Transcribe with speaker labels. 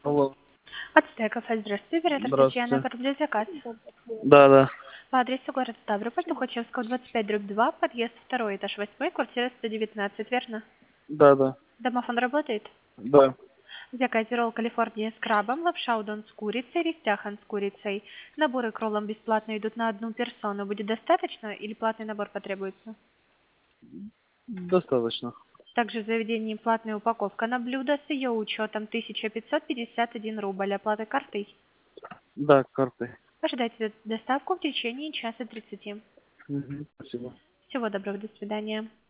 Speaker 1: Алло,
Speaker 2: Отстая кафе, здравствуйте, оператор Татьяна,
Speaker 1: здравствуйте.
Speaker 2: продлю заказ.
Speaker 1: Да, да,
Speaker 2: По адресу город Ставрополь, Тухачевского, 25/2, подъезд 2, этаж 8, квартира 119, верно?
Speaker 1: да, да,
Speaker 2: Домофон работает?
Speaker 1: да.
Speaker 2: Заказ ролл Калифорния с крабом, лапша удон с курицей, рестяхан с курицей. Наборы к роллам бесплатно идут на одну персону. Будет достаточно или платный набор потребуется?
Speaker 1: Достаточно.
Speaker 2: Также в заведении платная упаковка на блюдо с ее учетом 1551 рубль, оплата картой.
Speaker 1: Да, карты.
Speaker 2: Ожидайте доставку в течение часа 30.
Speaker 1: Мгм, спасибо.
Speaker 2: Всего доброго, до свидания.